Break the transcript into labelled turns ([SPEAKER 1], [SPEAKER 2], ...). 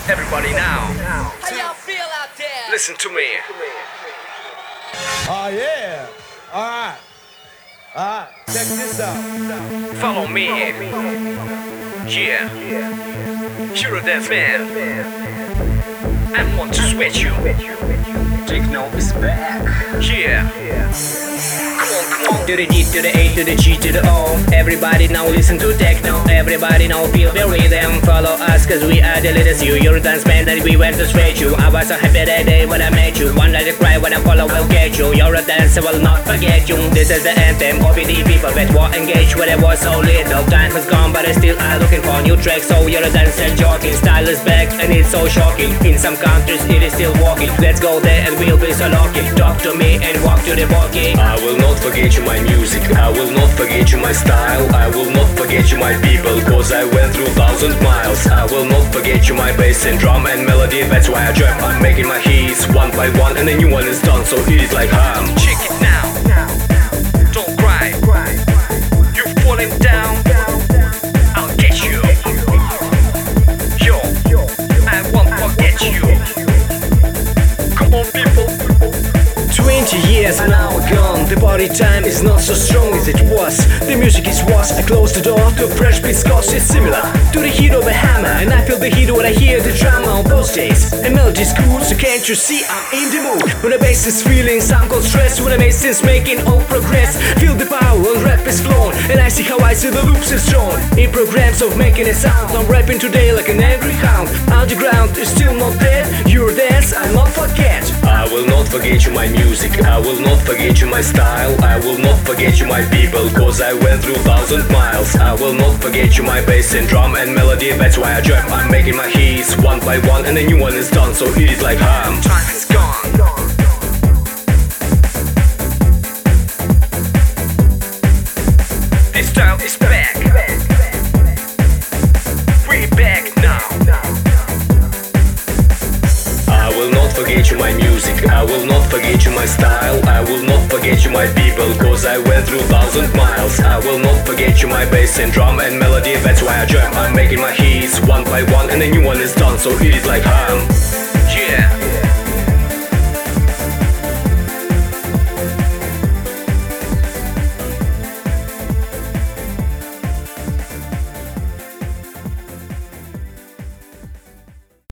[SPEAKER 1] Everybody now,
[SPEAKER 2] How y'all feel out there?
[SPEAKER 1] listen to me.
[SPEAKER 3] Oh yeah. Alright. Alright. Check this out.
[SPEAKER 1] Follow me. Yeah. You're a deaf man. I want to sweat you.
[SPEAKER 4] Techno is back.
[SPEAKER 1] Yeah. Come on.
[SPEAKER 4] To the D, to the A, to the G, to the O. Everybody now listen to techno. Everybody now feel the rhythm. Follow us cause we are the leaders. You're a dance band and we went to spread you. I was so happy that day when I met you. One night to cry when I follow will get you. You're a dancer, will not forget you. This is the anthem. OPD people that were engaged when it was so little. Time has gone but I still are looking for new tracks. So you're a dancer jockey. Style is back and it's so shocking. In some countries it is still walking. Let's go there and we'll be so lucky. Talk to me and walk to the walkie.
[SPEAKER 5] I will not forget you my music, I will not forget you my style, I will not forget you my people, cause I went through 1,000 miles. I will not forget you my bass and drum and melody, that's why I jump. I'm making my hits one by one and a new one is done, so it is like ham.
[SPEAKER 1] Check it now. Don't cry. You're falling down. I'll get you. Yo, I won't forget you. Come on, people.
[SPEAKER 4] 20 years are now gone. The party time is not so strong as it was. The music is worse. I close the door to fresh beats cause it's similar to the heat of a hammer. And I feel the heat when I hear the drama of those days. And melody's cool, so can't you see I'm in the mood? When the bass is feeling some cold stress, when the bass is making all progress. Feel the power and rap is flowing. And I see how I see the loops is shown. In programs of making a sound, I'm rapping today like an angry hound. Underground is still not dead. Your dance I'll not forget.
[SPEAKER 5] I will not forget you my music, I will not forget you my style, I will not forget you my people, cause I went through 1,000 miles. I will not forget you my bass and drum and melody, that's why I jump. I'm making my hits one by one and a new one is done, so it is like ham.
[SPEAKER 1] Time is gone. This style is back. We're back now.
[SPEAKER 5] I will not forget you my music, I will not forget you my style, I will not forget you my people, cause I went through 1,000 miles. I will not forget you my bass and drum and melody, that's why I jump. I'm making my hits one by one and a new one is done, so it is like ham.
[SPEAKER 1] Yeah.